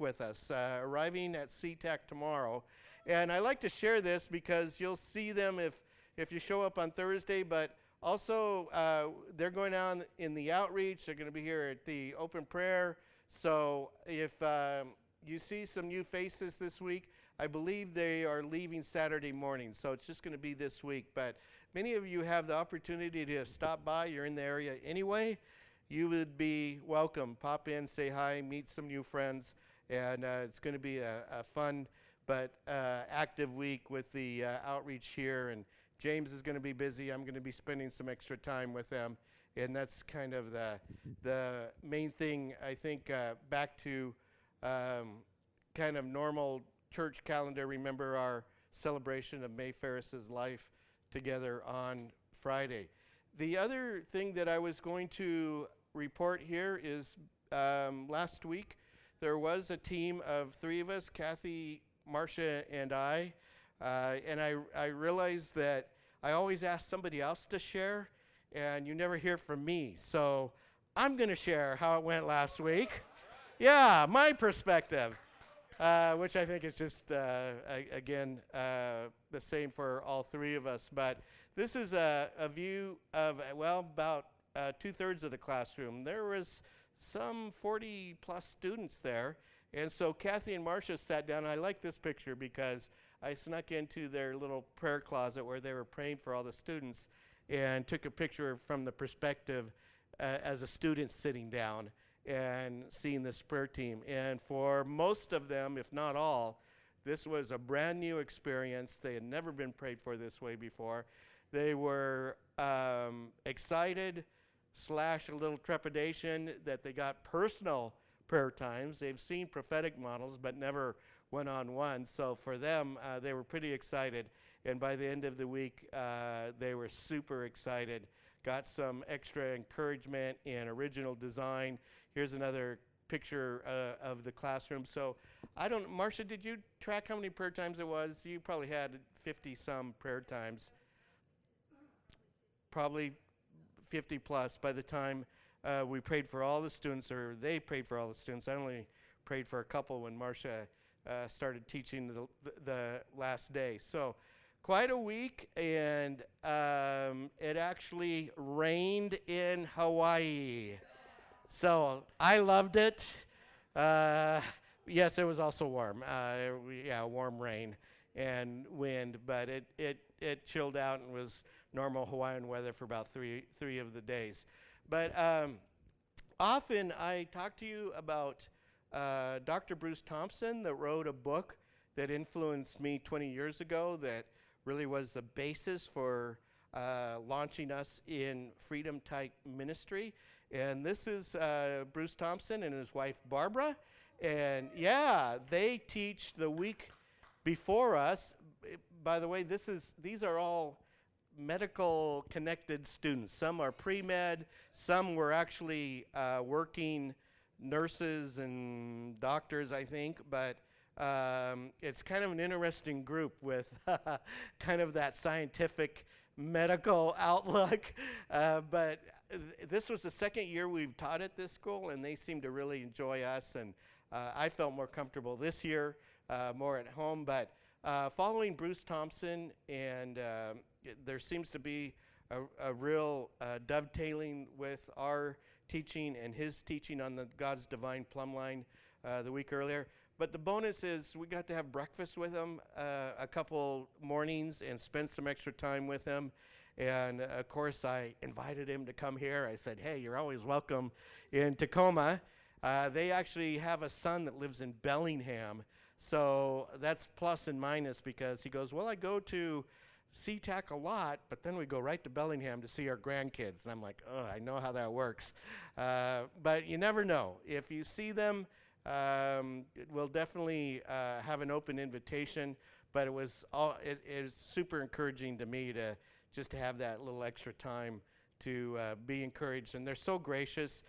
with us, arriving at SeaTac tomorrow. And I like to share this because you'll see them if you show up on Thursday, but also they're going on in the outreach. They're going to be here at the open prayer. So if you see some new faces this week, I believe they are leaving Saturday morning, so it's just going to be this week. But many of you have the opportunity to stop by. You're in the area anyway. You would be welcome. Pop in, say hi, meet some new friends, and it's going to be a fun but active week with the outreach here. And James is going to be busy. I'm going to be spending some extra time with them, and that's kind of the main thing. I think back to kind of normal church calendar. Remember our celebration of May Ferris's life together on Friday. The other thing that I was going to report here is last week there was a team of 3 of us, Kathy, Marcia, and I realized that I always ask somebody else to share, and you never hear from me. So I'm going to share how it went last week. Yeah, my perspective. Which I think is just, again, the same for all 3 of us. But this is a view of, well, about 2/3 of the classroom. There was some 40-plus students there. And so Kathy and Marcia sat down. I like this picture because I snuck into their little prayer closet where they were praying for all the students and took a picture from the perspective as a student sitting down and seeing this prayer team. And for most of them, if not all, this was a brand new experience. They had never been prayed for this way before. They were excited / a little trepidation that they got personal prayer times. They've seen prophetic models, but never one-on-one. So for them, they were pretty excited. And by the end of the week, they were super excited. Got some extra encouragement and original design. Here's another picture of the classroom. So Marcia, did you track how many prayer times it was? You probably had 50-some prayer times. Probably 50 plus by the time we prayed for all the students, or they prayed for all the students. I only prayed for a couple when Marcia started teaching the last day. So quite a week, and it actually rained in Hawaii. So I loved it. Yes, it was also warm. Warm rain and wind, but it chilled out and was normal Hawaiian weather for about three of the days. But often I talk to you about Dr. Bruce Thompson that wrote a book that influenced me 20 years ago that really was the basis for launching us in freedom type ministry. And this is Bruce Thompson and his wife Barbara. And yeah, they teach the week before us. By the way, these are all medical connected students. Some are pre-med, some were actually working nurses and doctors, I think, but it's kind of an interesting group with kind of that scientific medical outlook. But this was the second year we've taught at this school, and they seem to really enjoy us, and I felt more comfortable this year, more at home. But following Bruce Thompson, and there seems to be a real dovetailing with our teaching and his teaching on the God's Divine Plumb Line the week earlier. But the bonus is we got to have breakfast with him a couple mornings and spend some extra time with him. And of course, I invited him to come here. I said, hey, you're always welcome in Tacoma. They actually have a son that lives in Bellingham. So that's plus and minus, because he goes, well, I go to SeaTac a lot, but then we go right to Bellingham to see our grandkids. And I'm like, oh, I know how that works. But you never know. If you see them, we'll definitely have an open invitation. But it was super encouraging to me to just to have that little extra time to be encouraged. And they're so gracious.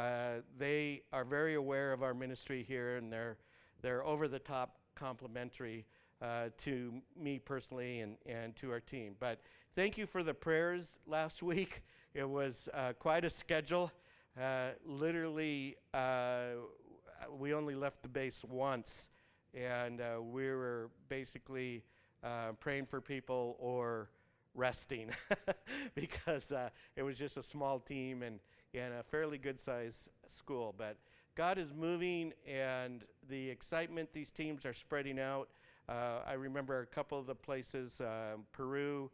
They are very aware of our ministry here, and they're over the top complimentary to me personally and to our team. But thank you for the prayers last week. It was quite a schedule. Literally, we only left the base once, and we were basically praying for people or resting because it was just a small team and a fairly good-sized school. But God is moving, and the excitement, these teams are spreading out. I remember a couple of the places, Peru,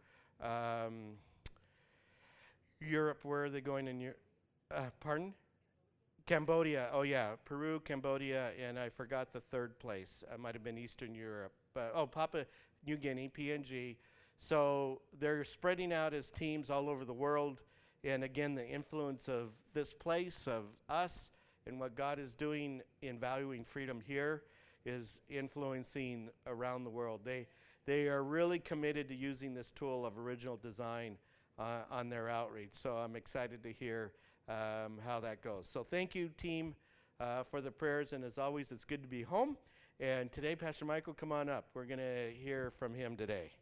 Europe. Where are they going in Europe? Pardon? Cambodia. Oh, yeah. Peru, Cambodia, and I forgot the third place. It might have been Eastern Europe. But, Papua New Guinea, PNG. So they're spreading out as teams all over the world. And again, the influence of this place, of us, and what God is doing in valuing freedom here is influencing around the world. They are really committed to using this tool of original design on their outreach. So I'm excited to hear how that goes. So thank you, team, for the prayers. And as always, it's good to be home. And today, Pastor Michael, come on up. We're going to hear from him today.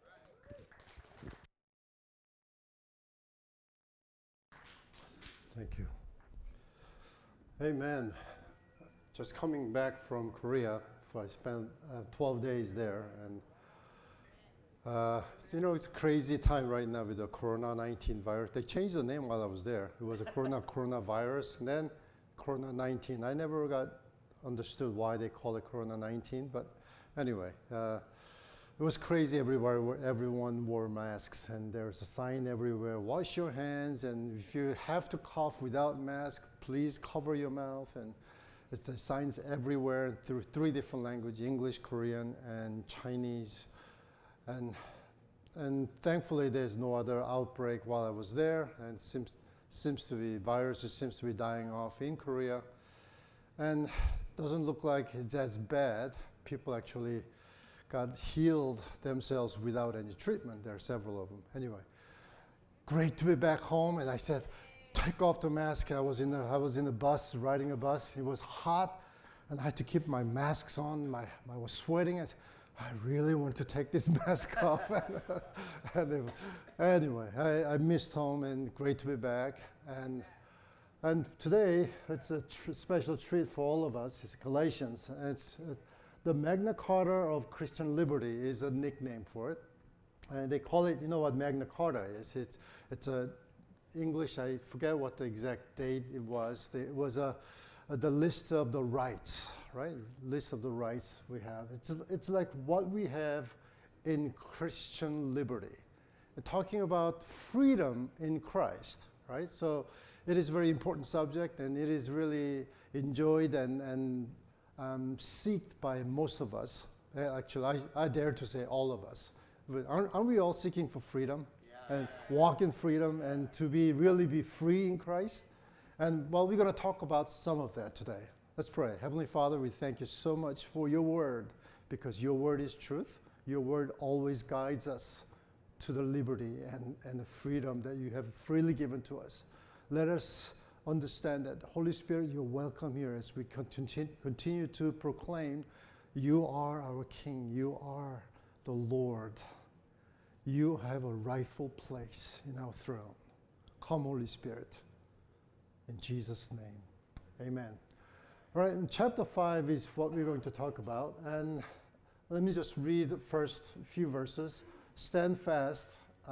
Thank you. Amen. Just coming back from Korea, I spent 12 days there, and it's a crazy time right now with the Corona-19 virus. They changed the name while I was there. It was a coronavirus, and then Corona-19. I never understood why they call it Corona-19, but anyway, it was crazy everywhere. Everyone wore masks, and there's a sign everywhere: wash your hands, and if you have to cough without mask, please cover your mouth. And it's the signs everywhere through 3 different languages: English, Korean, and Chinese. And thankfully, there's no other outbreak while I was there, and viruses seems to be dying off in Korea, and doesn't look like it's as bad. People actually got healed themselves without any treatment. There are several of them. Anyway, great to be back home. And I said, take off the mask. I was in the bus, riding a bus. It was hot, and I had to keep my masks on. I was sweating. I really wanted to take this mask off. Anyway, I missed home, and great to be back. And today, it's a special treat for all of us. It's Galatians. It's the Magna Carta of Christian liberty is a nickname for it. And they call it, you know what Magna Carta is? It's a English, I forget what the exact date it was. It was the list of the rights, right? List of the rights we have. It's like what we have in Christian liberty. And talking about freedom in Christ, right? So it is a very important subject, and it is really enjoyed and seeked by most of us. Actually, I dare to say all of us. But aren't we all seeking for freedom? Yeah. And walk in freedom and to really be free in Christ? And well, we're going to talk about some of that today. Let's pray. Heavenly Father, we thank you so much for your word, because your word is truth. Your word always guides us to the liberty and the freedom that you have freely given to us. Let us understand that, Holy Spirit, you're welcome here as we continue to proclaim you are our King. You are the Lord. You have a rightful place in our throne. Come, Holy Spirit. In Jesus' name, amen. All right, and chapter 5 is what we're going to talk about. And let me just read the first few verses. Stand fast.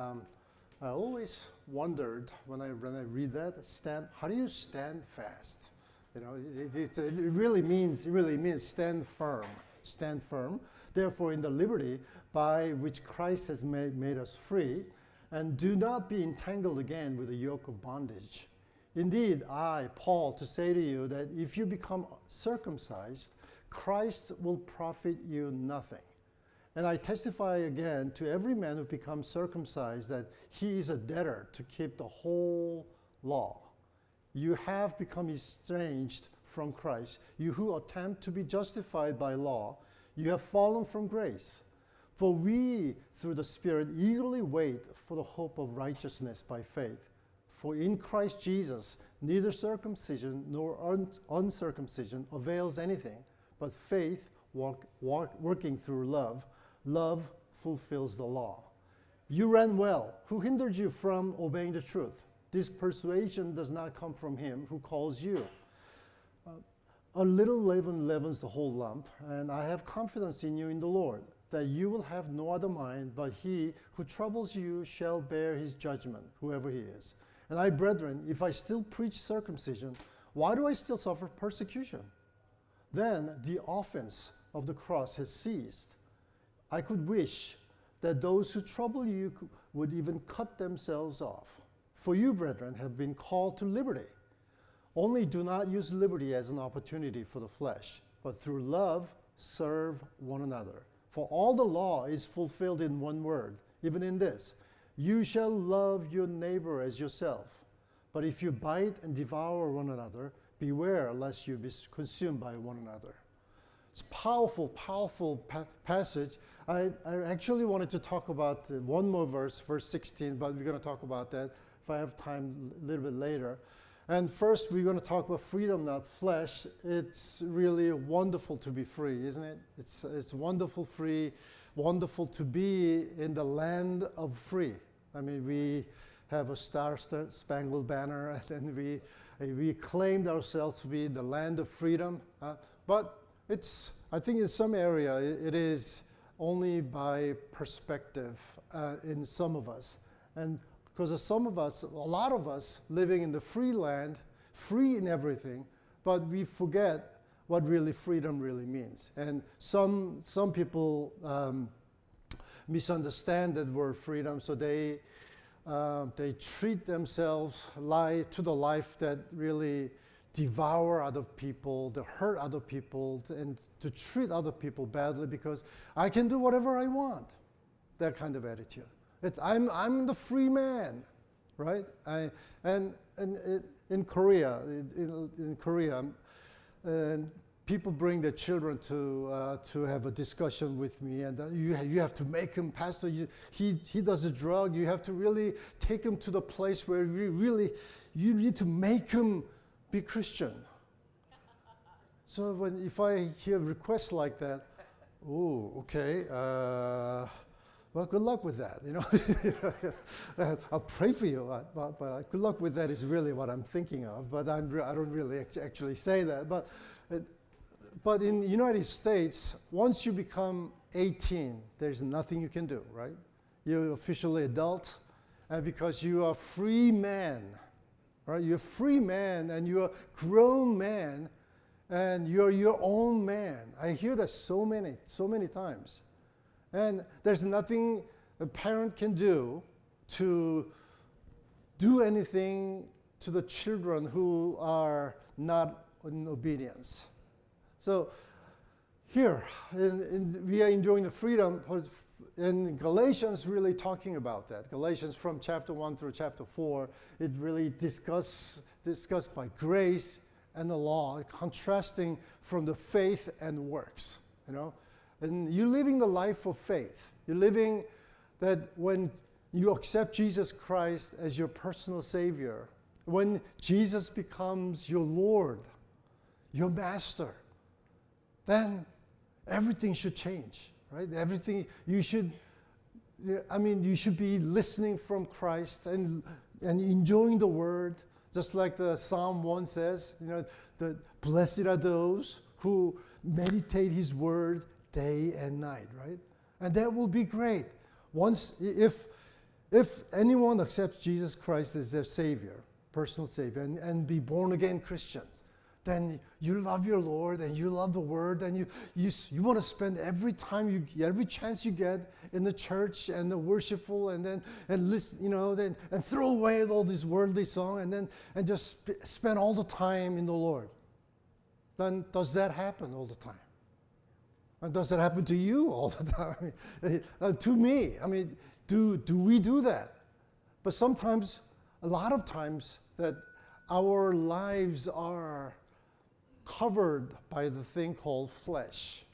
I always wondered when I read that, how do you stand fast? You know, it really means stand firm. Stand firm. Therefore, in the liberty by which Christ has made us free, and do not be entangled again with the yoke of bondage. Indeed, I, Paul, to say to you that if you become circumcised, Christ will profit you nothing. And I testify again to every man who becomes circumcised that he is a debtor to keep the whole law. You have become estranged from Christ. You who attempt to be justified by law, you have fallen from grace. For we, through the Spirit, eagerly wait for the hope of righteousness by faith. For in Christ Jesus, neither circumcision nor uncircumcision avails anything, but faith working through love. Love fulfills the law. You ran well. Who hindered you from obeying the truth? This persuasion does not come from him who calls you. a little leaven leavens the whole lump, and I have confidence in you in the Lord, that you will have no other mind, but he who troubles you shall bear his judgment, whoever he is. And I, brethren, if I still preach circumcision, why do I still suffer persecution? Then the offense of the cross has ceased. I could wish that those who trouble you would even cut themselves off. For you, brethren, have been called to liberty. Only do not use liberty as an opportunity for the flesh, but through love serve one another. For all the law is fulfilled in one word, even in this: you shall love your neighbor as yourself. But if you bite and devour one another, beware lest you be consumed by one another. It's a powerful, powerful passage. I actually wanted to talk about one more verse, verse 16, but we're going to talk about that if I have time a little bit later. And first, we're going to talk about freedom, not flesh. It's really wonderful to be free, isn't it? It's wonderful wonderful to be in the land of free. I mean, we have a star-spangled banner, and we claimed ourselves to be the land of freedom. But I think in some area, it is only by perspective in some of us. And because some of us, a lot of us, living in the free land, free in everything, but we forget what really freedom really means. And some people misunderstand that word freedom, so they treat themselves to the life that really devour other people, to hurt other people, and to treat other people badly because I can do whatever I want. That kind of attitude. I'm the free man, right? And in Korea, people bring their children to have a discussion with me, and you have to make him, Pastor. He does a drug. You have to really take him to the place where you need to make him be Christian. So if I hear requests like that, oh, okay. Well, good luck with that. I'll pray for you, but good luck with that is really what I'm thinking of. But I don't really actually say that. But in the United States, once you become 18, there's nothing you can do, right? You're officially adult, and because you are a free man, right? You're a free man, and you're a grown man, and you're your own man. I hear that so many times. And there's nothing a parent can do to do anything to the children who are not in obedience. So here, we are enjoying the freedom, and Galatians really talking about that. Galatians from chapter 1 through chapter 4, it really discussed by grace and the law, contrasting from the faith and works, And you're living the life of faith. You're living that when you accept Jesus Christ as your personal Savior, when Jesus becomes your Lord, your Master, then everything should change, right? Everything, you should be listening from Christ and enjoying the Word, just like the Psalm 1 says, the blessed are those who meditate His Word day and night, right? And that will be great. If anyone accepts Jesus Christ as their Savior, personal Savior, and be born again Christians, then you love your Lord and you love the Word, and you want to spend every chance you get in the church and the worshipful, and listen, and throw away all these worldly songs, and just spend all the time in the Lord. Then does that happen all the time? And does that happen to you all the time? To me, do we do that? But sometimes, a lot of times, that our lives are covered by the thing called flesh.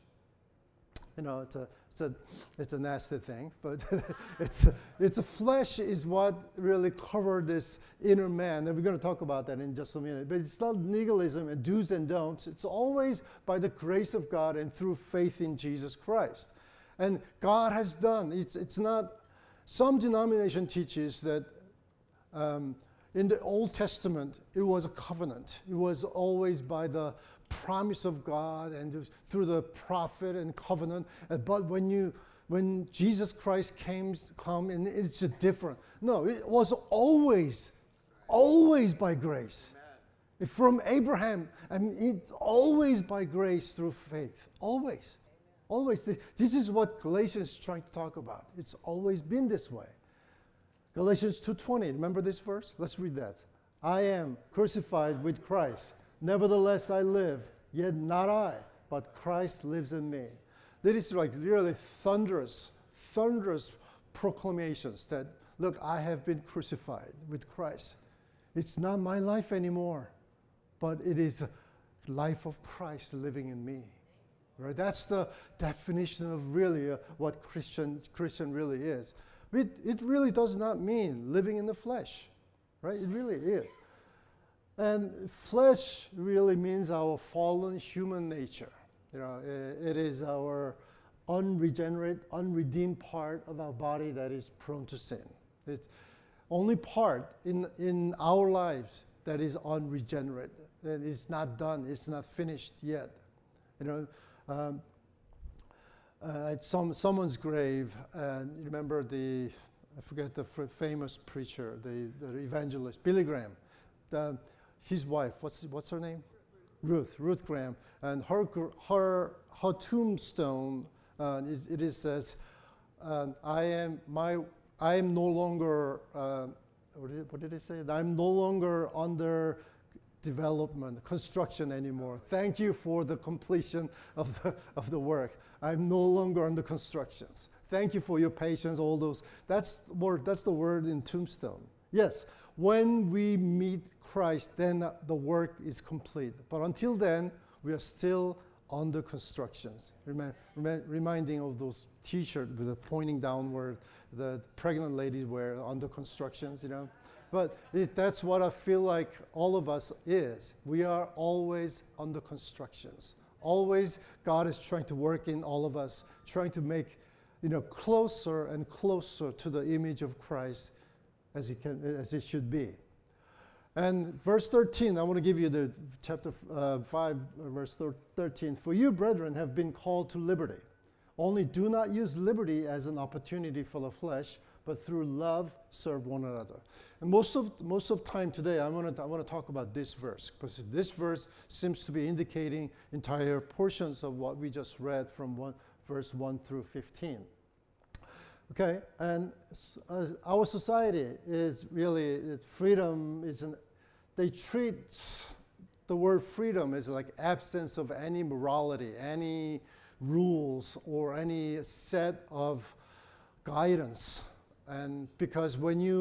It's a nasty thing, but it's a flesh is what really covered this inner man, and we're going to talk about that in just a minute. But it's not legalism and do's and don'ts. It's always by the grace of God and through faith in Jesus Christ. And God has done. It's not. Some denomination teaches that in the Old Testament it was a covenant. It was always by the promise of God and through the prophet and covenant. But when Jesus Christ come, and it's different. No, it was always by grace. From Abraham, it's always by grace through faith. Always. This is what Galatians is trying to talk about. It's always been this way. Galatians 2:20, remember this verse? Let's read that. I am crucified with Christ. Nevertheless I live, yet not I, but Christ lives in me. That is like really thunderous proclamations that, look, I have been crucified with Christ. It's not my life anymore, but it is a life of Christ living in me. Right? That's the definition of really what Christian really is. It really does not mean living in the flesh, right? It really is. And flesh really means our fallen human nature. It is our unregenerate, unredeemed part of our body that is prone to sin. It's only part in our lives that is unregenerate, that is not done, it's not finished yet. At someone's grave, and you remember I forget the famous preacher, the evangelist, Billy Graham. His wife, what's her name? Ruth Graham, and her tombstone, it says, I am no longer. What did it say? I'm no longer under development, construction anymore. Thank you for the completion of the work. I'm no longer under constructions. Thank you for your patience. All those. That's the word in tombstone. Yes. When we meet Christ, then the work is complete. But until then, we are still under constructions. Reminding of those T-shirts with the pointing downward, the pregnant ladies wear under constructions, But that's what I feel like all of us is. We are always under constructions. Always God is trying to work in all of us, trying to make, closer and closer to the image of Christ as it should be. And verse 13, I want to give you the chapter 5, verse 13. For you, brethren, have been called to liberty. Only do not use liberty as an opportunity for the flesh, but through love serve one another. And most of time today, I want to talk about this verse, because this verse seems to be indicating entire portions of what we just read from verse 1 through 15. Okay, and our society is really, freedom they treat the word freedom as like absence of any morality, any rules, or any set of guidance. And because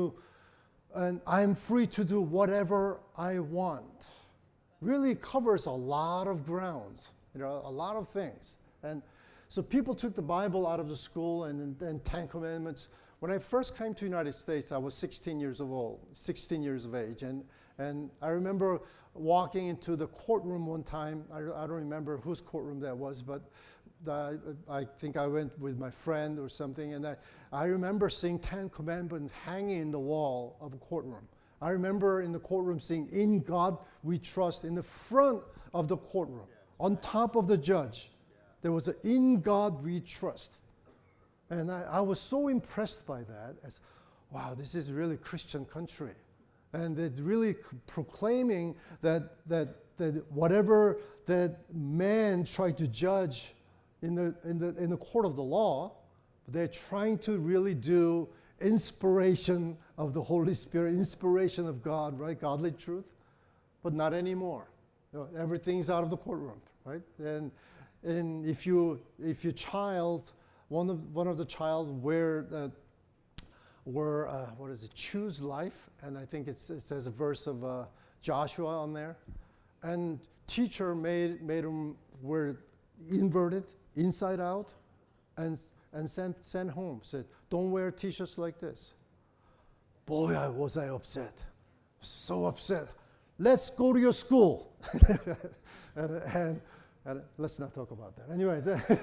and I'm free to do whatever I want, really covers a lot of grounds, a lot of things. And so people took the Bible out of the school and 10 Commandments. When I first came to the United States, I was 16 years of age. And I remember walking into the courtroom one time. I don't remember whose courtroom that was, but I think I went with my friend or something. And I remember seeing 10 Commandments hanging in the wall of a courtroom. I remember in the courtroom seeing, "In God we trust," in the front of the courtroom, on top of the judge. There was "In God we trust." And I was so impressed by that, as, wow, this is really Christian country. And they're really proclaiming that whatever that man tried to judge in the court of the law, they're trying to really do inspiration of the Holy Spirit, inspiration of God, right? Godly truth, but not anymore. Everything's out of the courtroom, right? And if your child, one of the child choose life, and I think it says a verse of Joshua on there, and teacher made them were inverted inside out, and sent home. Said, "Don't wear t-shirts like this." Boy, was I upset, so upset. "Let's go to your school," and let's not talk about that. Anyway,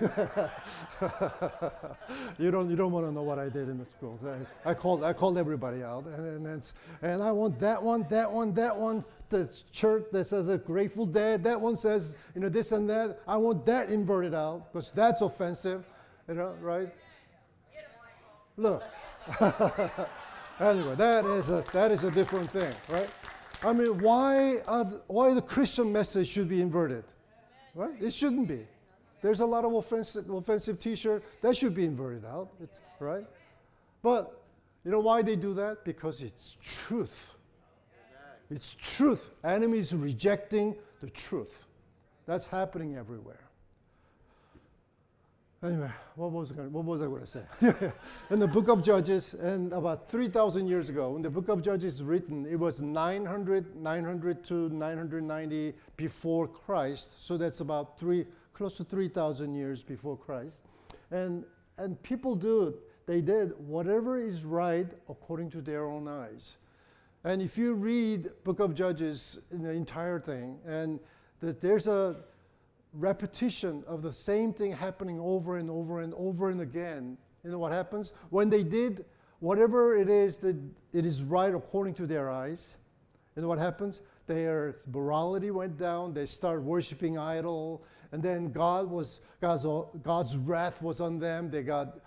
you don't want to know what I did in the school. I called everybody out, and I want that one, the church that says a Grateful Dead. That one says, this and that. I want that inverted out because that's offensive, right? Look. Anyway, that is a different thing, right? I mean, why the Christian message should be inverted, right? It shouldn't be. There's a lot of offensive T-shirt that should be inverted out, right? But you know why they do that? Because it's truth. It's truth. Enemies rejecting the truth. That's happening everywhere. Anyway, what was I going to say? In the book of Judges, and about 3,000 years ago, when the book of Judges is written, it was 900 to 990 before Christ. So that's about close to 3,000 years before Christ. And people they did whatever is right according to their own eyes. And if you read book of Judges in the entire thing, and there's a repetition of the same thing happening over and over and over and again. You know what happens? When they did whatever it is that it is right according to their eyes, you know what happens? Their morality went down, they started worshiping idol, and then God's wrath was on them. They got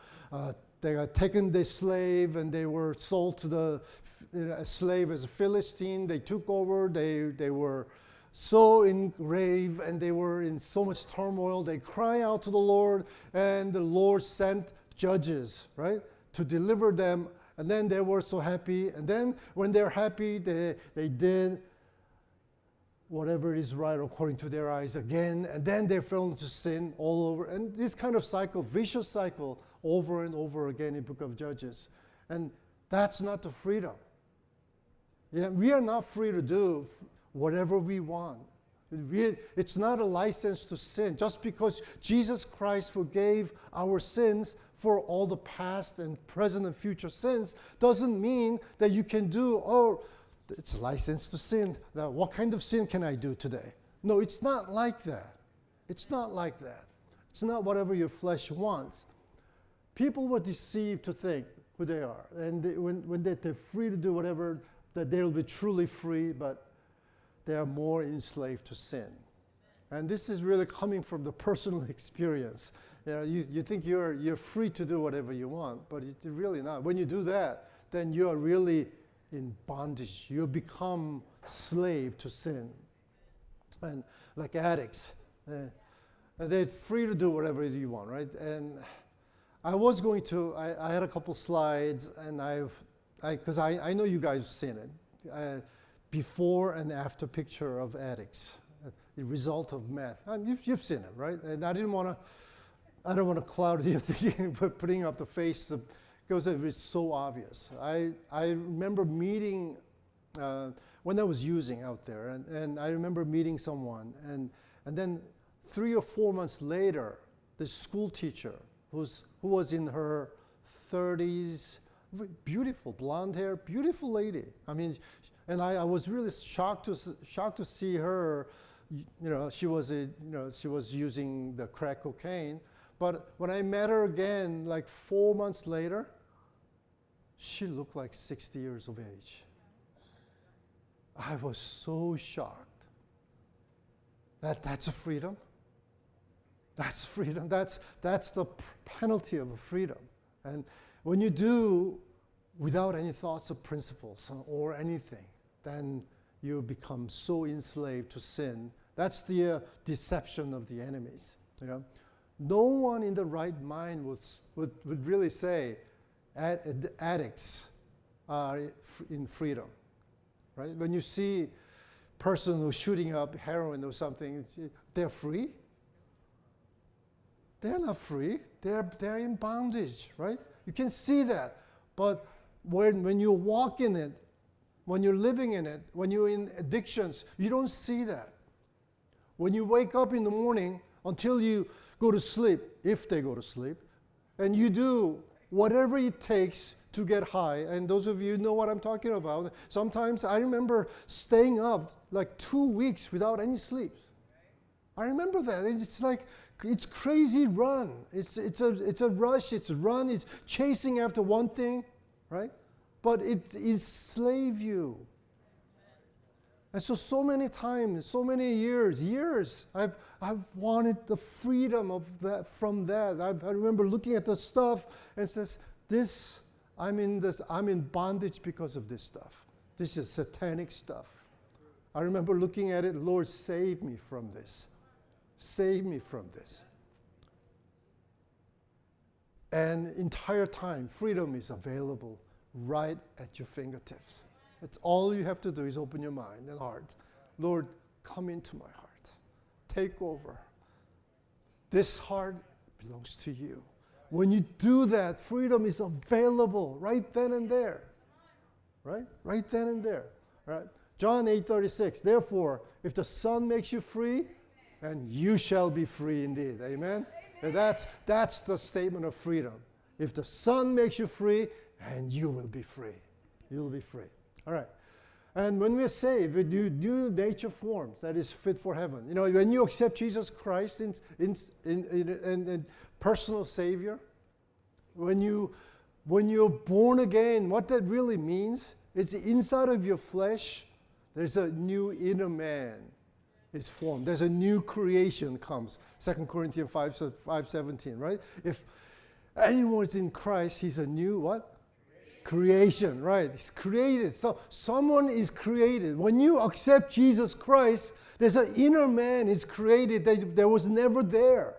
taken the slave, and they were sold to a slave as a Philistine. They took over, they were so enraged, and they were in so much turmoil. They cry out to the Lord, and the Lord sent judges, right, to deliver them. And then they were so happy. And then when they're happy, they did whatever is right according to their eyes again. And then they fell into sin all over. And this kind of cycle, vicious cycle, over and over again in book of Judges. And that's not the freedom. Yeah, we are not free to do whatever we want. It's not a license to sin. Just because Jesus Christ forgave our sins for all the past and present and future sins doesn't mean that you can it's a license to sin. Now, what kind of sin can I do today? No, it's not like that. It's not like that. It's not whatever your flesh wants. People were deceived to think who they are. And when they're free to do whatever, that they'll be truly free, but they are more enslaved to sin. And this is really coming from the personal experience. You think you're free to do whatever you want, but it's really not. When you do that, then you are really in bondage. You become slave to sin. And like addicts, they're free to do whatever you want, right? And I was going to, I had a couple slides, and because I know you guys have seen it. Before and after picture of addicts, the result of meth. You've seen it, right? And I don't want to cloud your thinking, but putting up the face because it's so obvious. I remember meeting when I was using out there, and I remember meeting someone, and then 3 or 4 months later, the school teacher who was in her 30s, beautiful blonde hair, beautiful lady. I mean. And I was really shocked to see her. She was using the crack cocaine. But when I met her again, like 4 months later, she looked like 60 years of age. I was so shocked. That's a freedom. That's freedom. That's the penalty of a freedom. And when you do without any thoughts of principles or anything, then you become so enslaved to sin. That's the deception of the enemies. No one in the right mind would really say addicts are in freedom, right? When you see a person who's shooting up heroin or something, they're free. They're not free. They're in bondage, right? You can see that. But when you walk in it, when you're living in it, when you're in addictions, you don't see that. When you wake up in the morning until you go to sleep, if they go to sleep, and you do whatever it takes to get high, and those of you know what I'm talking about. Sometimes I remember staying up like 2 weeks without any sleep. I remember that. It's like, it's crazy run. It's a rush, it's a run, it's chasing after one thing, right? But it enslaves you. And so many times, so many years, I've wanted the freedom of that from that. I remember looking at the stuff and says, I'm in bondage because of this stuff. This is satanic stuff. I remember looking at it, Lord, save me from this. Save me from this. And entire time, freedom is available right at your fingertips. That's all you have to do is open your mind and heart. Lord, come into my heart. Take over. This heart belongs to you. When you do that, freedom is available right then and there. Right? Right then and there. Right? John 8:36. Therefore, if the Son makes you free, and you shall be free indeed. Amen? And that's the statement of freedom. If the Son makes you free, and you will be free. You will be free. All right. And when we're saved, we do new nature forms that is fit for heaven. You know, when you accept Jesus Christ in personal Savior, when you're born again, what that really means, it's inside of your flesh, there's a new inner man is formed. There's a new creation comes. 2 Corinthians 5:17, right? If anyone is in Christ, he's a new what? Creation, right? He's created. So someone is created. When you accept Jesus Christ, there's an inner man is created that was never there.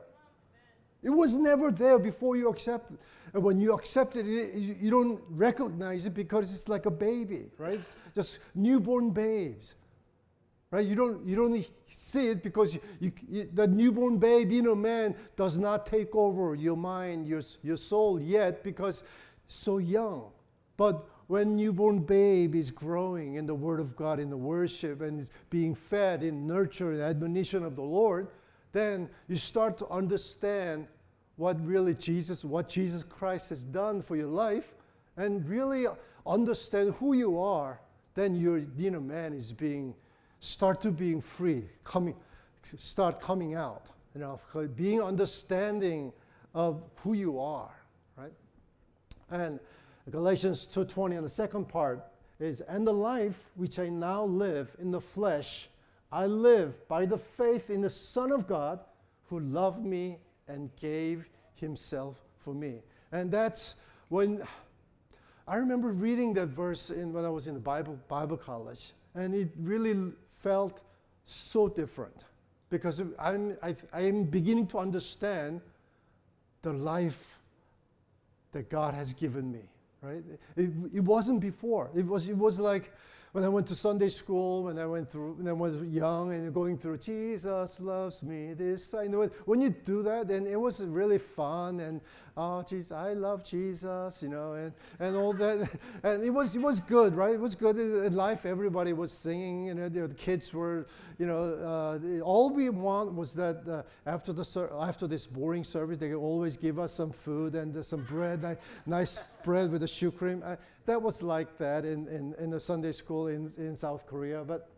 It was never there before you accept it. And when you accept it, you don't recognize it because it's like a baby, right? Just newborn babes, right? You don't see it because the newborn babe, inner man, does not take over your mind, your soul yet because it's so young. But when newborn babe is growing in the Word of God, in the worship, and being fed in nurture and admonition of the Lord, then you start to understand what Jesus Christ has done for your life, and really understand who you are. Then your inner man is start being free, start coming out. You know, being understanding of who you are, right? And Galatians 2:20 on the second part is, and the life which I now live in the flesh, I live by the faith in the Son of God who loved me and gave himself for me. And that's when I remember reading that verse when I was in the Bible college, and it really felt so different because I am beginning to understand the life that God has given me. Right? It wasn't before. It was like when I went to Sunday school, when I was young and going through Jesus loves me, this I know it. When you do that, then it was really fun and Jesus, I love Jesus, you know, and all that, and it was good, right? It was good in life. Everybody was singing, you know, the kids were, you know, all we want was that after this boring service, they always give us some food and some bread, nice bread with the shoe cream. That was like that in the Sunday school in South Korea. But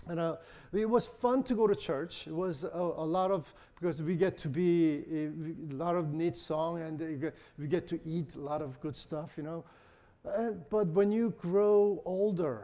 it was fun to go to church. It was a lot of, because we get to be a lot of neat song, and we get to eat a lot of good stuff, you know. But when you grow older,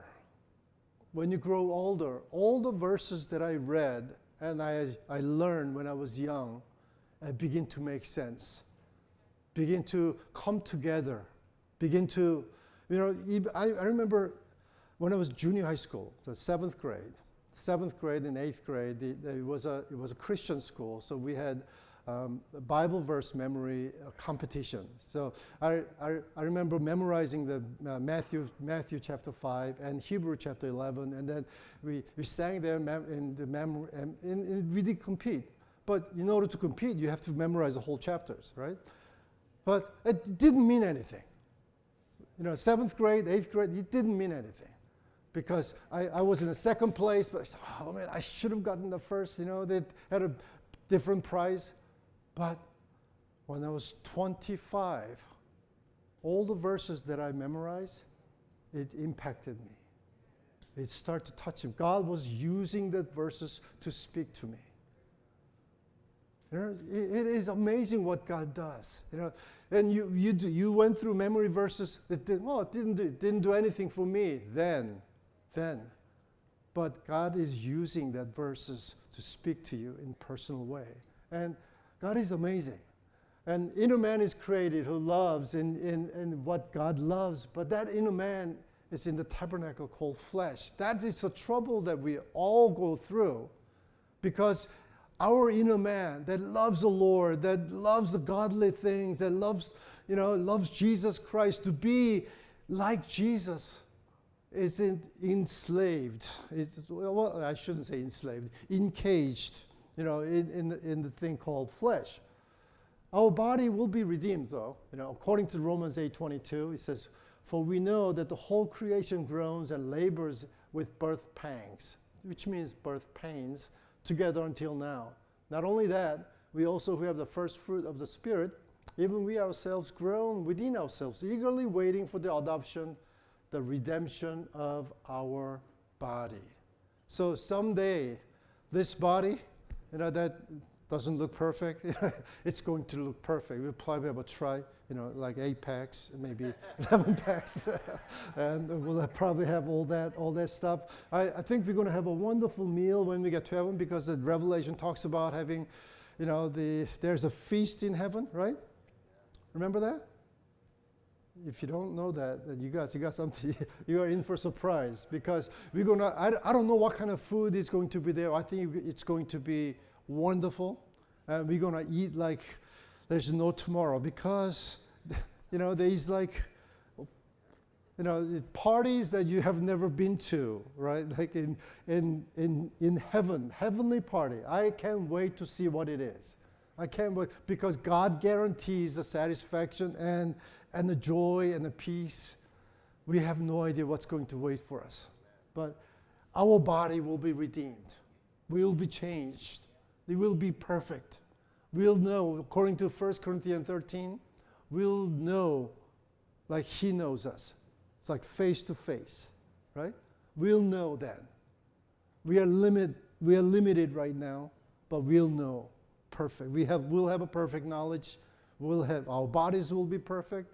all the verses that I read and I learned when I was young begin to make sense, begin to come together, begin to, you know, I remember when I was junior high school, so seventh grade and eighth grade, it was a Christian school, so we had a Bible verse memory competition. So I remember memorizing the Matthew chapter 5 and Hebrew chapter 11, and then we sang there in the memory, and we did compete. But in order to compete, you have to memorize the whole chapters, right? But it didn't mean anything. You know, seventh grade, eighth grade, it didn't mean anything. Because I was in the second place, but I said, oh man, I should have gotten the first, you know, they had a different prize. But when I was 25, all the verses that I memorized, it impacted me. It started to touch him. God was using the verses to speak to me. You know, it is amazing what God does. You know, and you went through memory verses that didn't do anything for me then. but God is using that verses to speak to you in a personal way. And God is amazing. And inner man is created who loves in what God loves, but that inner man is in the tabernacle called flesh. That is the trouble that we all go through, because our inner man that loves the Lord, that loves the godly things, that loves Jesus Christ, to be like Jesus, is enslaved. Well, I shouldn't say enslaved, encaged, in the thing called flesh. Our body will be redeemed, though. According to Romans 8:22, it says, "For we know that the whole creation groans and labors with birth pangs," which means birth pains, "together until now. Not only that, we also who have the first fruit of the Spirit, even we ourselves groan within ourselves, eagerly waiting for the adoption, the redemption of our body." So someday, this body, that doesn't look perfect, it's going to look perfect. We'll probably have a try, like 8 packs, maybe 11 packs, and we'll probably have all that stuff. I think we're going to have a wonderful meal when we get to heaven, because the Revelation talks about having, there's a feast in heaven, right? Remember that? If you don't know that, then you got something. You are in for a surprise, because we're gonna. I don't know what kind of food is going to be there. I think it's going to be wonderful. We're going to eat like there's no tomorrow, because, there's like, parties that you have never been to, right? Like in heaven, heavenly party. I can't wait to see what it is. I can't wait, because God guarantees the satisfaction and the joy and the peace. We have no idea what's going to wait for us. But our body will be redeemed. We will be changed. They will be perfect. We'll know, according to 1 Corinthians 13, we'll know like He knows us. It's like face to face, right? We'll know then. We are limited right now, but we'll know perfect. We'll have a perfect knowledge. Our bodies will be perfect.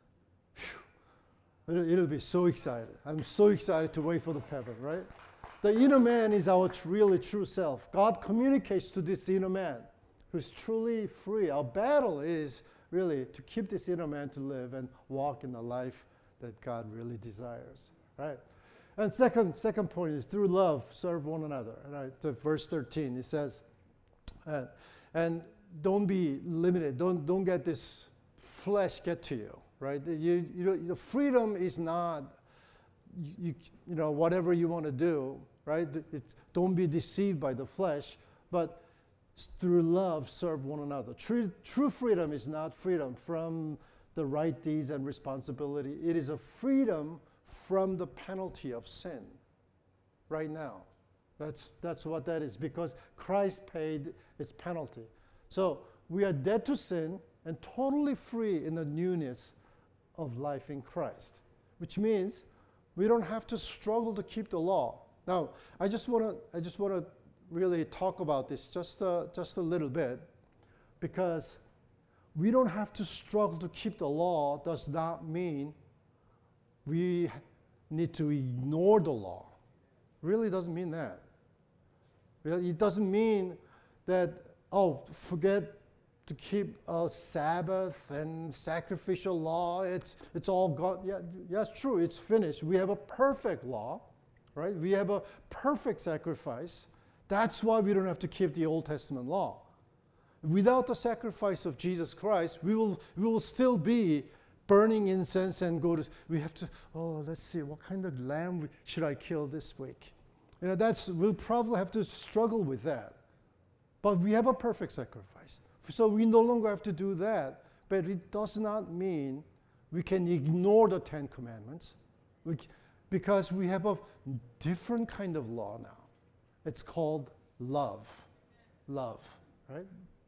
It'll be so excited. I'm so excited to wait for the heaven, right? The inner man is our really true self. God communicates to this inner man who's truly free. Our battle is really to keep this inner man to live and walk in the life that God really desires, right? And second point is, through love, serve one another. Right? To verse 13, it says, and don't be limited. Don't get this flesh get to you, right? The freedom is not, whatever you want to do, right? Don't be deceived by the flesh, but through love, serve one another. True freedom is not freedom from the right deeds and responsibility. It is a freedom from the penalty of sin right now. That's what that is, because Christ paid its penalty. So we are dead to sin and totally free in the newness of life in Christ, which means we don't have to struggle to keep the law. Now, I just want to really talk about this just a little bit, because we don't have to struggle to keep the law does not mean we need to ignore the law. Really doesn't mean that. It doesn't mean that, forget to keep a Sabbath and sacrificial law. It's all gone. Yeah, it's true. It's finished. We have a perfect law, right? We have a perfect sacrifice. That's why we don't have to keep the Old Testament law. Without the sacrifice of Jesus Christ, we will still be burning incense and we have to, let's see, what kind of lamb should I kill this week? We'll probably have to struggle with that. But we have a perfect sacrifice. So we no longer have to do that. But it does not mean we can ignore the 10 Commandments, because we have a different kind of law now. It's called love. Love, right?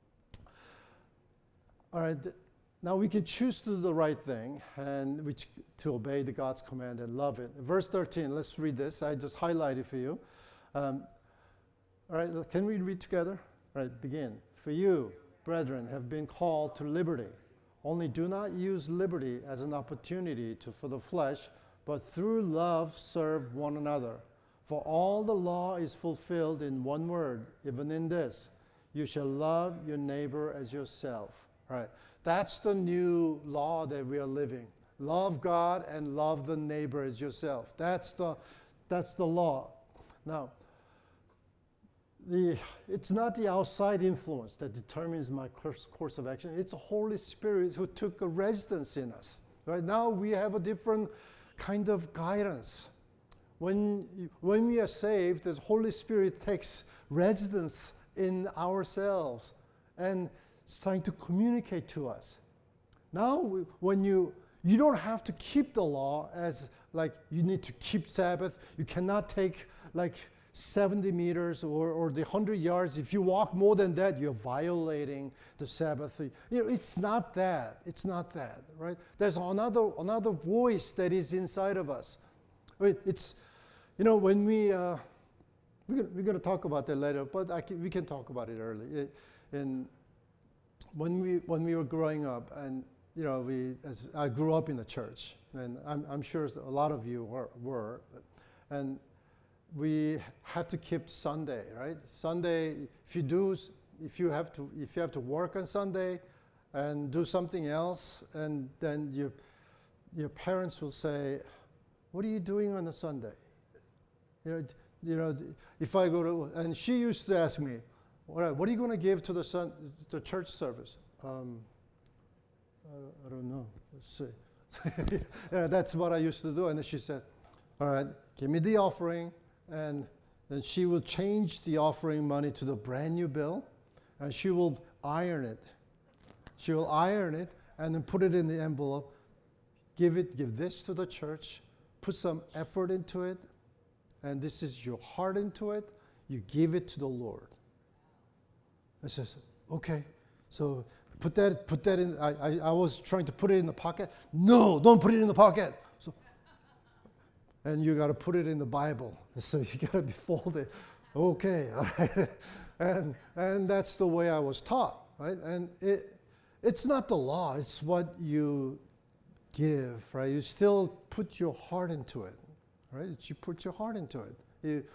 All right, now we can choose to do the right thing and to obey God's command and love it. Verse 13, let's read this. I just highlighted for you. All right, can we read together? All right, begin. For you, brethren, have been called to liberty. Only do not use liberty as an opportunity for the flesh, but through love serve one another. For all the law is fulfilled in one word, even in this, you shall love your neighbor as yourself. All right. That's the new law that we are living. Love God and love the neighbor as yourself. That's the law. Now, it's not the outside influence that determines my course of action. It's the Holy Spirit who took a residence in us. Right now we have a different kind of guidance. When we are saved, the Holy Spirit takes residence in ourselves and is trying to communicate to us. Now, when you don't have to keep the law as like you need to keep Sabbath. You cannot take like 70 meters or the 100 yards. If you walk more than that, you're violating the Sabbath. It's not that. It's not that, right? There's another voice that is inside of us. It's, when we're going to talk about that later, but we can talk about it early. And when we were growing up, and I grew up in the church, and I'm sure a lot of you were, and we had to keep Sunday, right? Sunday, if you have to work on Sunday and do something else, and then your parents will say, "What are you doing on a Sunday?" If I go to, and she used to ask me, "What are you going to give to the church service?" I don't know. Let's see. That's what I used to do. And then she said, "All right, give me the offering." And then she will change the offering money to the brand new bill, and she will iron it. She will iron it and then put it in the envelope. Give this to the church. Put some effort into it, and this is your heart into it. You give it to the Lord. I says, "Okay." So put that in. I was trying to put it in the pocket. No, don't put it in the pocket. So, and you got to put it in the Bible. So you got to be folded. Okay, all right. And that's the way I was taught, right? And it's not the law. It's what you give, right? You still put your heart into it, right? You put your heart into it.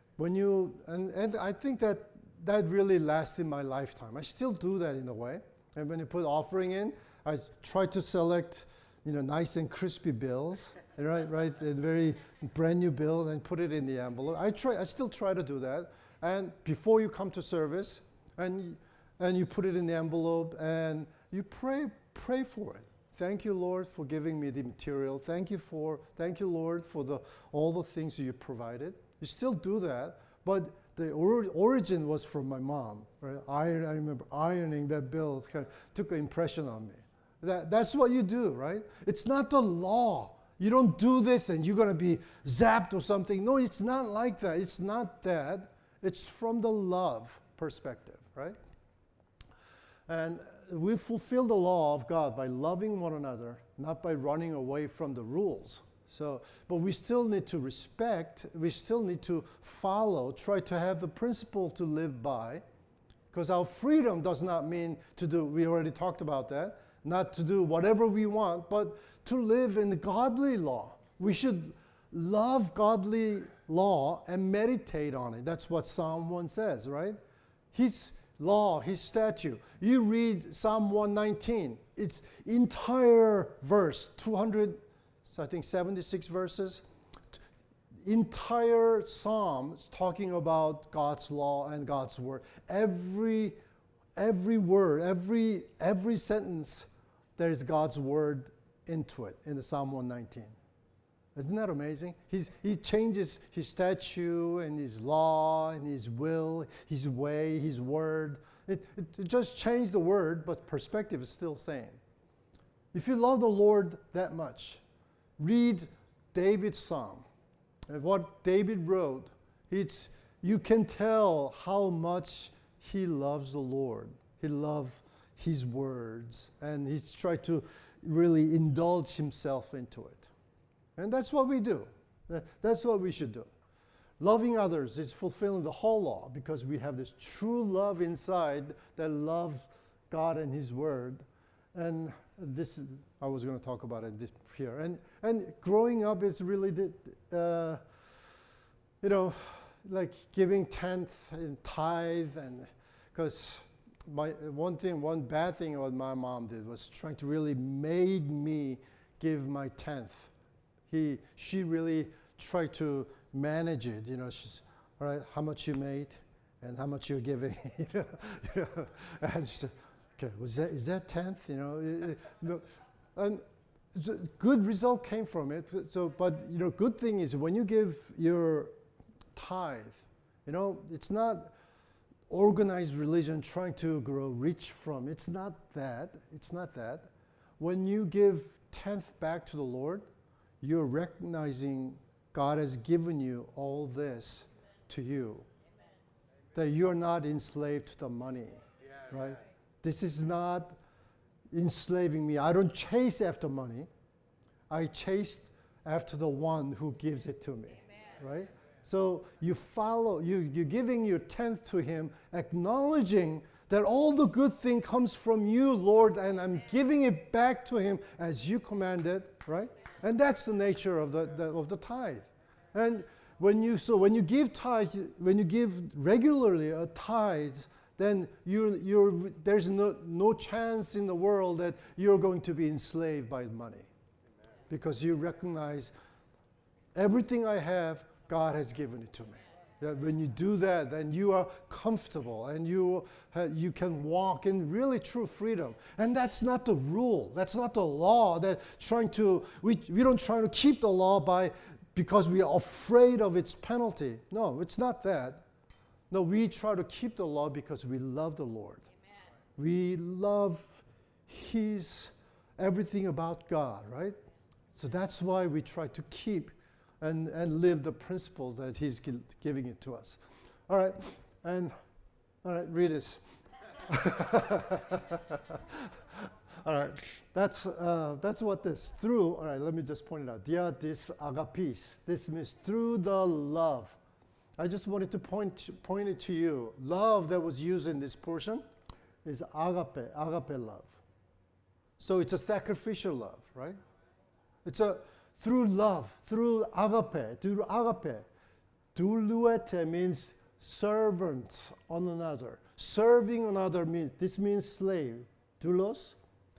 And I think that really lasted my lifetime. I still do that in a way. And when you put offering in, I try to select, nice and crispy bills, right, and very brand new bill, and put it in the envelope. I still try to do that. And before you come to service, and you put it in the envelope, and you pray for it. Thank you, Lord, for giving me the material. Thank you, Lord, for all the things you provided. You still do that, but the origin was from my mom. Right? I remember ironing that bill. It kind of took an impression on me. That's what you do, right? It's not the law. You don't do this and you're going to be zapped or something. No, it's not like that. It's not that. It's from the love perspective, right? And we fulfill the law of God by loving one another, not by running away from the rules. But we still need to respect, we still need to follow, try to have the principle to live by, because our freedom does not mean to do, we already talked about that, not to do whatever we want, but to live in the godly law. We should love godly law and meditate on it. That's what Psalm 1 says, right? His law, His statute. You read Psalm 119, it's entire verse, 76 verses. Entire psalm is talking about God's law and God's word. Every word, every sentence, there is God's word into it in the Psalm 119. Isn't that amazing? He changes His statute and His law and His will, His way, His word. It just changed the word, but perspective is still the same. If you love the Lord that much, read David's psalm. And what David wrote, you can tell how much he loves the Lord. He loves His words, and he's tried to really indulge himself into it. And that's what we do. That's what we should do. Loving others is fulfilling the whole law, because we have this true love inside that loves God and His word. And I was going to talk about it here. And growing up is really you know, like giving tenth and tithe, and because one bad thing what my mom did was trying to really made me give my tenth. She really tried to manage it. You know, she's all right. How much you made, and how much you're giving. And she said, okay, is that tenth? You know, no, and good result came from it. So, but you know, good thing is when you give your tithe, you know, it's not organized religion trying to grow rich from. It's not that. It's not that. When you give tenth back to the Lord, you're recognizing God has given you all this to you. That you're not enslaved to the money, right? This is not enslaving me. I don't chase after money. I chase after the one who gives it to me, right? So you follow, you're giving your tenth to him, acknowledging that all the good thing comes from you, Lord, and I'm giving it back to him as you commanded, right? And that's the nature of the tithe. And when you give tithe, when you give regularly a tithe, then there's no chance in the world that you're going to be enslaved by money. Amen. Because you recognize everything I have, God has given it to me. That when you do that, then you are comfortable and you can walk in really true freedom. And that's not the rule. That's not the law. That we don't try to keep the law because we are afraid of its penalty. No, it's not that. No, we try to keep the law because we love the Lord. Amen. We love everything about God, right? So that's why we try to keep and live the principles that he's giving it to us. All right, read this. All right, that's what this through. All right, let me just point it out. Dia dis agapis. This means through the love. I just wanted to point it to you. Love that was used in this portion is agape love. So it's a sacrificial love, right? It's through love, through agape. Douluete means servants on another. Serving another means slave. Doulos.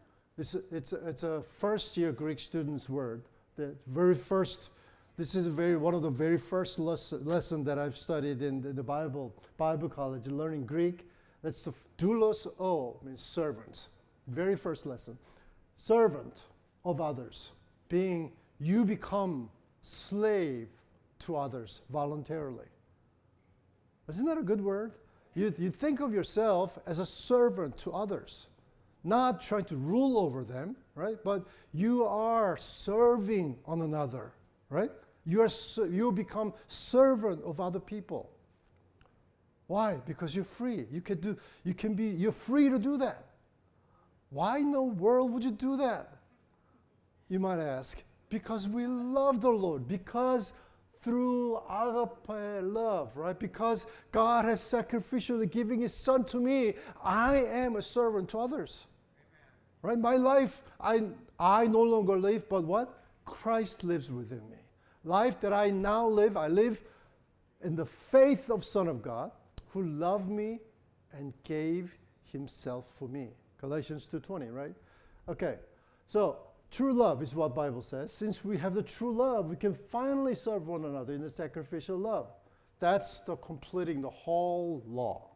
It's a first year Greek student's word. The very first. This is one of the very first lesson that I've studied in the Bible college, learning Greek. That's the doulos means servants. Very first lesson. Servant of others. You become slave to others voluntarily. Isn't that a good word? You think of yourself as a servant to others, not trying to rule over them, right? But you are serving on another, right? You become servant of other people. Why? Because you're free. You're free to do that. Why in the world would you do that? You might ask. Because we love the Lord. Because through agape love, right? Because God has sacrificially given his son to me, I am a servant to others. Right? My life, I no longer live, but what? Christ lives within me. Life that I now live, I live in the faith of Son of God who loved me and gave himself for me. Galatians 2:20, right? Okay, so true love is what Bible says. Since we have the true love, we can finally serve one another in the sacrificial love. That's the completing the whole law.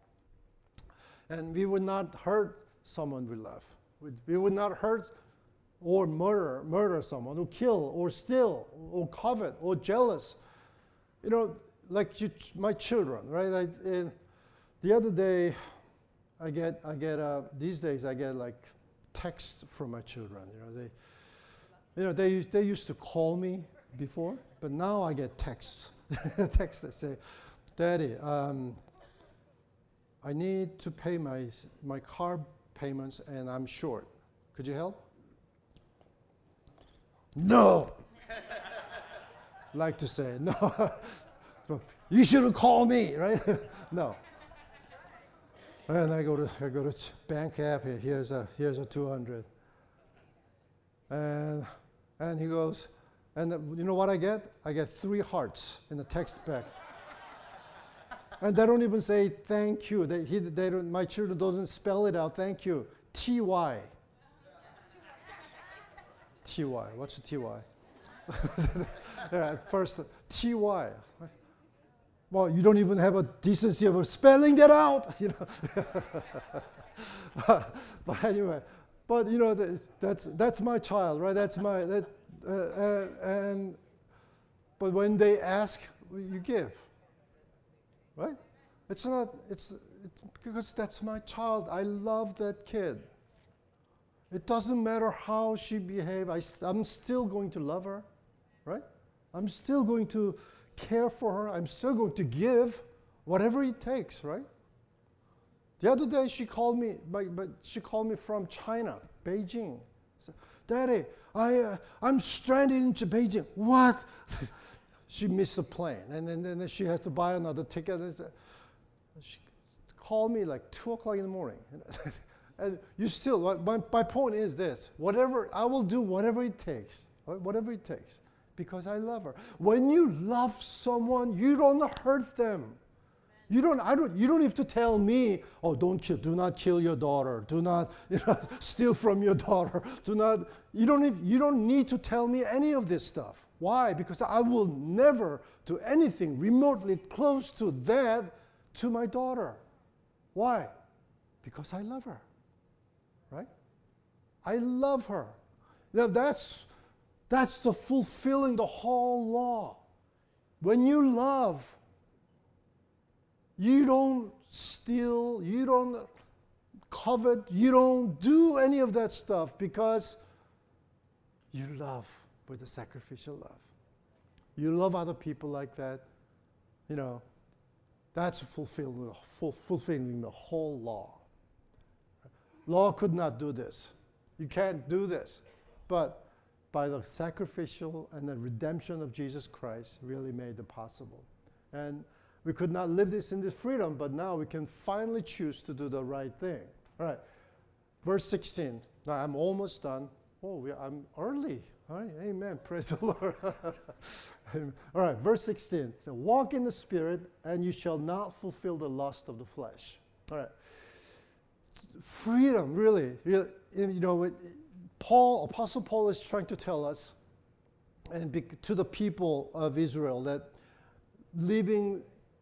And we would not hurt someone we love. We would not hurt or murder someone, or kill, or steal, or covet, or jealous. You know, like my children, right? The other day, these days I get like texts from my children. They used to call me before, but now I get texts. Texts that say, "Daddy, I need to pay my car payments and I'm short. Could you help?" No. Like to say no. You shouldn't call me, right? No. And I go to bank app here. Here's a 200. And he goes, and you know what I get? I get 3 hearts in the text back. And they don't even say thank you. They don't, my children doesn't spell it out, thank you. T-Y. T-Y. What's a T-Y? First, T-Y. Well, you don't even have a decency of spelling that out. You know. but anyway, but you know, that's my child, right? That's my, but when they ask, you give. Right? It's because that's my child. I love that kid. It doesn't matter how she behaves. I'm still going to love her, right? I'm still going to care for her. I'm still going to give whatever it takes, right? The other day she called me, but she called me from China, Beijing. Said, Daddy, I'm stranded in Beijing. What? She missed a plane, and then she had to buy another ticket. She called me like 2 o'clock in the morning. And you still, my point is this, I will do whatever it takes, right? Whatever it takes, because I love her. When you love someone, you don't hurt them. You don't have to tell me, oh, do not kill your daughter. Do not steal from your daughter. You don't need to tell me any of this stuff. Why? Because I will never do anything remotely close to that to my daughter. Why? Because I love her. Right? I love her. Now that's the fulfilling the whole law. When you love, you don't steal, you don't covet, you don't do any of that stuff because you love with a sacrificial love. You love other people like that. You know, that's fulfilling the whole law. Law could not do this. You can't do this. But by the sacrificial and the redemption of Jesus Christ really made it possible. And we could not live this in this freedom, but now we can finally choose to do the right thing. All right, verse 16. Now I'm almost done. Oh, I'm early. All right, amen. Praise the Lord. All right, verse 16. So, walk in the Spirit, and you shall not fulfill the lust of the flesh. All right. Freedom, really, you know, Apostle Paul is trying to tell us, and to the people of Israel, that living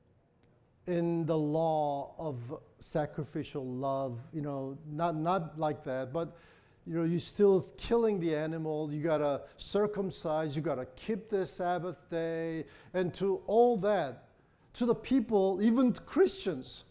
in the law of sacrificial love, you know, not like that, but you know, you're still killing the animal, you gotta circumcise, you gotta keep the Sabbath day, and to all that, to the people, even Christians,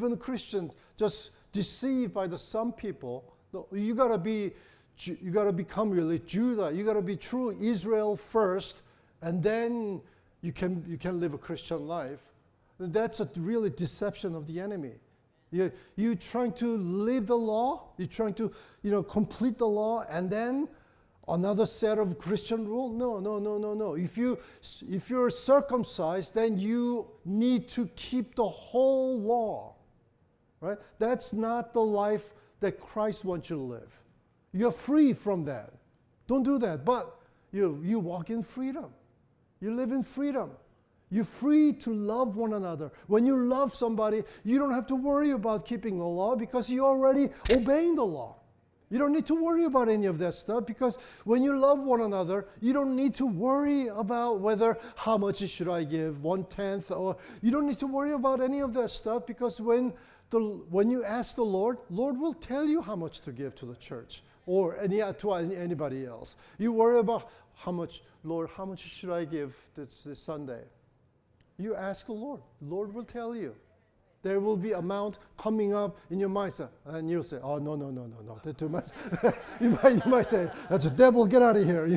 just deceived by some people. You gotta become really Judah. You gotta be true Israel first, and then you can live a Christian life. And that's a really deception of the enemy. You trying to live the law. You're trying to complete the law, and then another set of Christian rule. No. If you're circumcised, then you need to keep the whole law. Right? That's not the life that Christ wants you to live. You're free from that. Don't do that. But you walk in freedom. You live in freedom. You're free to love one another. When you love somebody, you don't have to worry about keeping the law because you're already obeying the law. You don't need to worry about any of that stuff because when you love one another, you don't need to worry about how much should I give, 1/10, or you don't need to worry about any of that stuff because when you ask the Lord will tell you how much to give to the church or to anybody else. You worry about Lord, how much should I give this Sunday? You ask the Lord. The Lord will tell you. There will be amount coming up in your mind, and you'll say, "Oh, no, that's too much." you might say, "That's a devil. Get out of here."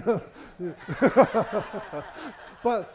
But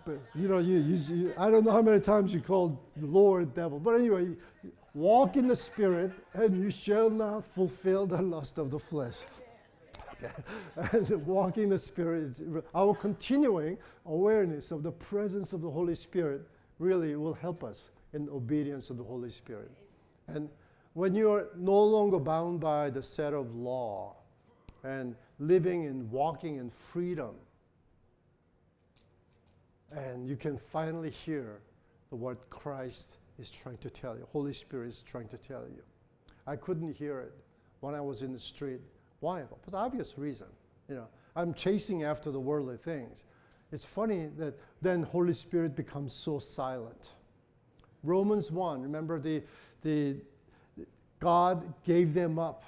I don't know how many times you called the Lord devil. But anyway, walk in the Spirit, and you shall not fulfill the lust of the flesh. And walking in the Spirit, our continuing awareness of the presence of the Holy Spirit really will help us in obedience of the Holy Spirit. And when you are no longer bound by the set of law and living and walking in freedom, and you can finally hear what Christ is trying to tell you. Holy Spirit is trying to tell you. I couldn't hear it when I was in the street. Why? For obvious reason. I'm chasing after the worldly things. It's funny that then Holy Spirit becomes so silent. Romans 1, remember God gave them up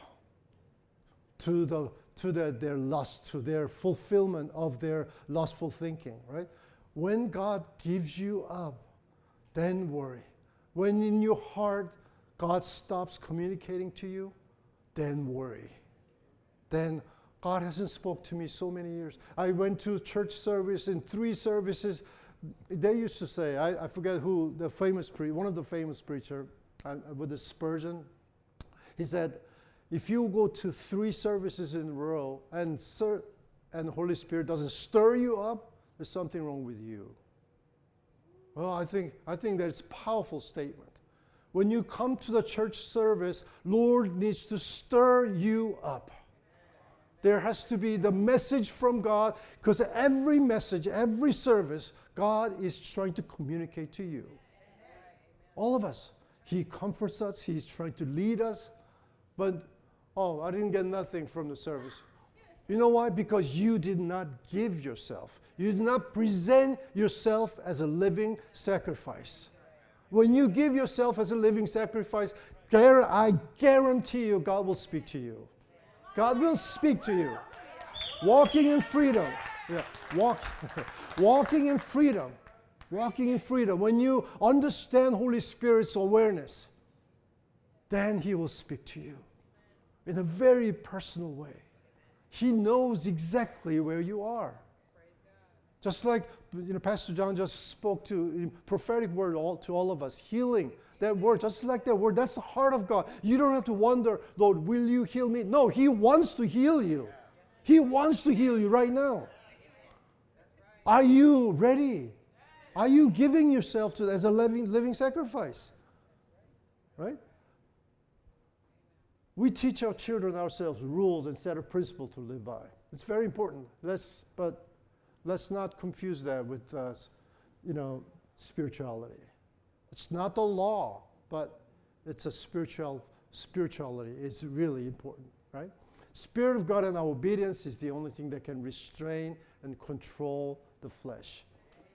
to their lust, to their fulfillment of their lustful thinking, right? When God gives you up, then worry. When in your heart God stops communicating to you, then worry. Then God hasn't spoke to me so many years. I went to church service, in 3 services. They used to say, I forget who, one of the famous preacher with the Spurgeon, he said, if you go to 3 services in a row and the Holy Spirit doesn't stir you up, there's something wrong with you. Well, I think that it's a powerful statement. When you come to the church service, Lord needs to stir you up. There has to be the message from God, because every message, every service, God is trying to communicate to you. All of us. He comforts us. He's trying to lead us. But, I didn't get nothing from the service. You know why? Because you did not give yourself. You did not present yourself as a living sacrifice. When you give yourself as a living sacrifice, I guarantee you God will speak to you. God will speak to you. Walking in freedom. Yeah. Walking in freedom. Walking in freedom. When you understand Holy Spirit's awareness, then He will speak to you in a very personal way. He knows exactly where you are. Just like Pastor John just spoke to prophetic word to all of us, healing. That word, just like that word, that's the heart of God. You don't have to wonder, Lord, will you heal me? No, He wants to heal you. He wants to heal you right now. Are you ready? Are you giving yourself as a living sacrifice? Right? We teach our children ourselves rules and set of principles to live by. It's very important. But let's not confuse that with spirituality. It's not the law, but it's a spirituality. It's really important, right? Spirit of God and our obedience is the only thing that can restrain and control the flesh.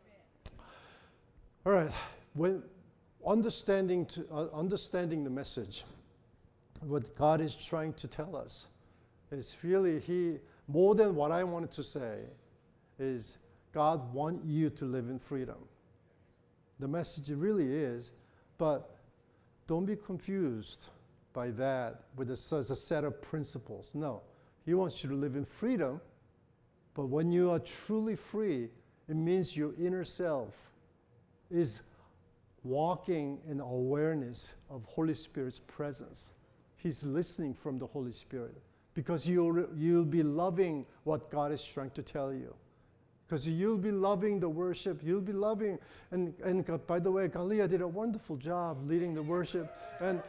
All right, when understanding the message, what God is trying to tell us is really more than what I wanted to say is God wants you to live in freedom. The message really is, but don't be confused by that with a set of principles. No, He wants you to live in freedom, but when you are truly free, it means your inner self is walking in awareness of Holy Spirit's presence. He's listening from the Holy Spirit because you'll be loving what God is trying to tell you. Because you'll be loving the worship, you'll be loving, and by the way, Galia did a wonderful job leading the worship, and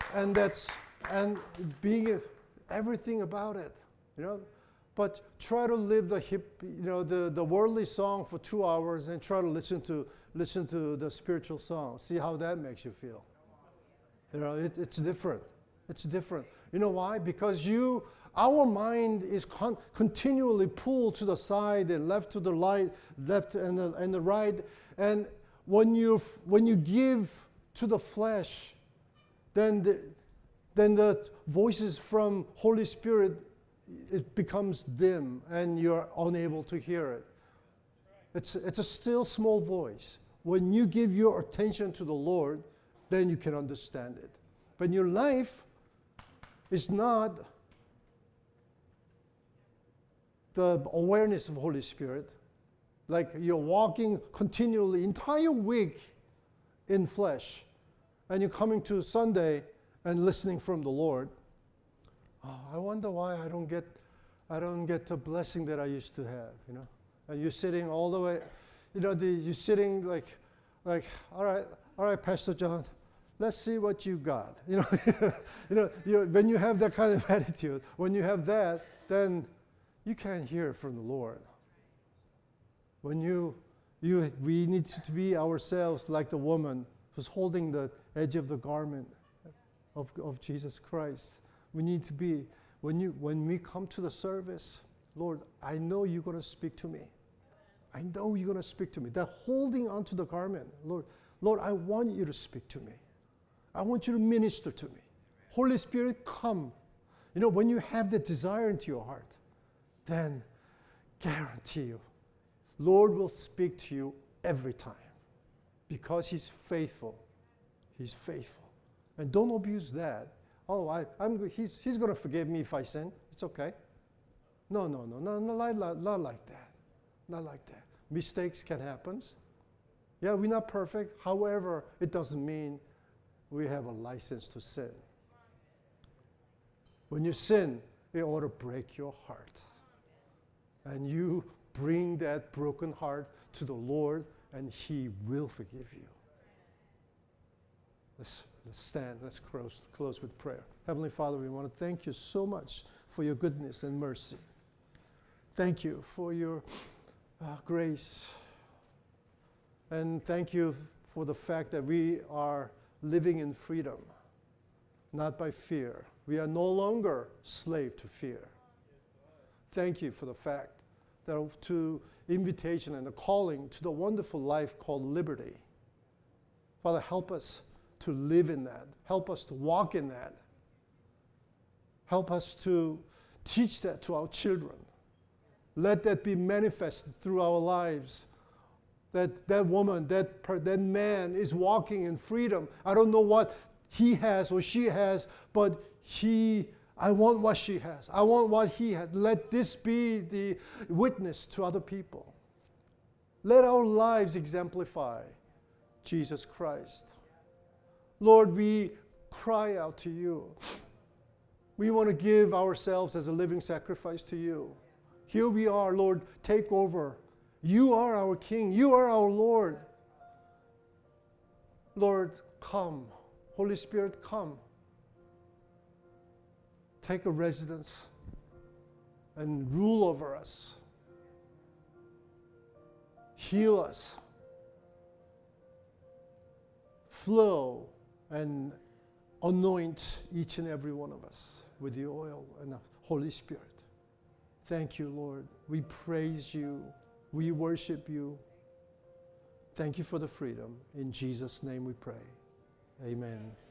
being everything about it, But try to live the worldly song for 2 hours and try to listen to the spiritual song. See how that makes you feel. It's different. It's different. You know why? Because our mind is continually pulled to the side and left to the left and the right. And when you give to the flesh, then the voices from Holy Spirit, it becomes dim and you're unable to hear it. It's a still small voice. When you give your attention to the Lord, then you can understand it. But your life is not the awareness of Holy Spirit, like you're walking continually entire week in flesh, and you're coming to Sunday and listening from the Lord. I wonder why I don't get the blessing that I used to have, And you're sitting all the way, you're sitting like, all right, Pastor John, let's see what you got. When you have that kind of attitude, when you have that, then you can't hear from the Lord. When you We need to be ourselves like the woman who's holding the edge of the garment of Jesus Christ. We need to be, when we come to the service, Lord, I know you're going to speak to me. I know you're going to speak to me. That holding onto the garment, Lord, I want you to speak to me. I want you to minister to me. Holy Spirit, come. You know, when you have that desire into your heart, then guarantee you, Lord will speak to you every time because He's faithful. He's faithful. And don't abuse that. Oh, he's going to forgive me if I sin. It's okay. No, not like that. Not like that. Mistakes can happen. Yeah, we're not perfect. However, it doesn't mean we have a license to sin. When you sin, it ought to break your heart. And you bring that broken heart to the Lord, and He will forgive you. Let's stand. Let's close with prayer. Heavenly Father, we want to thank you so much for your goodness and mercy. Thank you for your grace. And thank you for the fact that we are living in freedom, not by fear. We are no longer slave to fear. Thank you for the fact that to invitation and a calling to the wonderful life called liberty. Father, help us to live in that. Help us to walk in that. Help us to teach that to our children. Let that be manifested through our lives. That woman, that man is walking in freedom. I don't know what he has or she has, but I want what she has. I want what he has. Let this be the witness to other people. Let our lives exemplify Jesus Christ. Lord, we cry out to you. We want to give ourselves as a living sacrifice to you. Here we are, Lord, take over. You are our King. You are our Lord. Lord, come. Holy Spirit, come. Take a residence and rule over us. Heal us. Flow and anoint each and every one of us with the oil and the Holy Spirit. Thank you, Lord. We praise you. We worship you. Thank you for the freedom. In Jesus' name we pray. Amen.